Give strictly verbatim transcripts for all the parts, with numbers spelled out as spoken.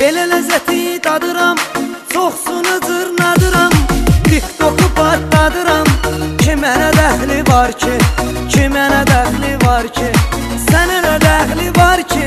Belə ləzzəti dadıram, çoxsunu zırnadıram, TikToku patladıram. Kimə nə dəxli var ki, kimə nə dəxli var ki, sənə nə dəxli var ki?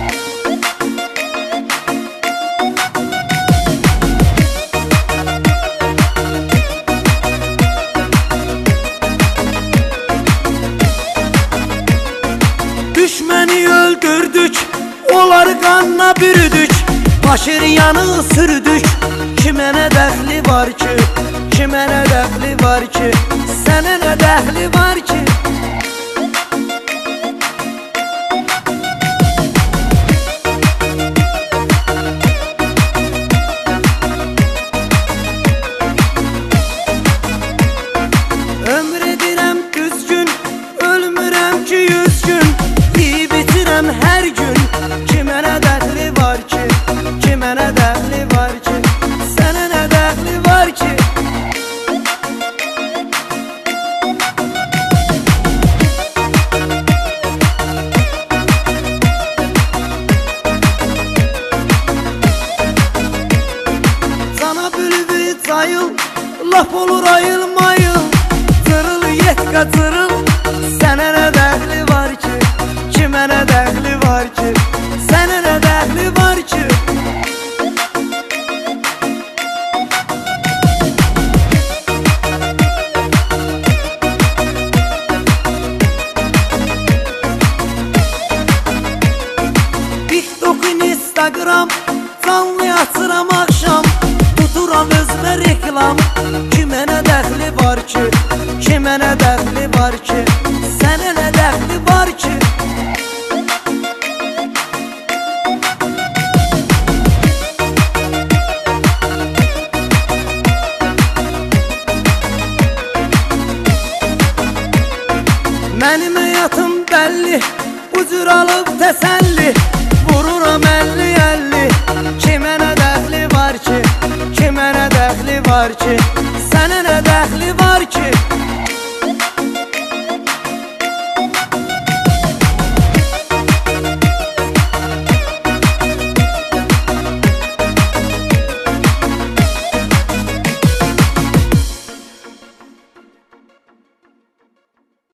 Düşməni öldürdük, onları qanına bürüdük, Paşinyanı sürdük. Kimə nə dəxli var ki, kimə nə dəxli var ki, sənə nə dəxli var ki? Ömr edirəm düzgün, ölmürəm ki yüz gün, yiyib bitirəm hər gün. Kimə nə dəxli var ki, kimə nə dəxli var ki, sənə nə dəxli var ki? Cana bülbül cayıl, laf olur ayıl mayıl, cırıl yetka cırıl, sənə nə dəxli var ki, kimə nə dəxli var ki, sənə nə dəxli var ki? TikTok, Instagram, canlı açıram axşam, tuturam özümə reklam. Kimə nə dəxli var ki, kimə nə dəxli var ki, sənə nə dəxli var ki? Mənim həyatım bəlli, bu cür alıb təsəlli, vururam əlli əlli. Kimə nə dəxli var ki, kimə nə dəxli var ki,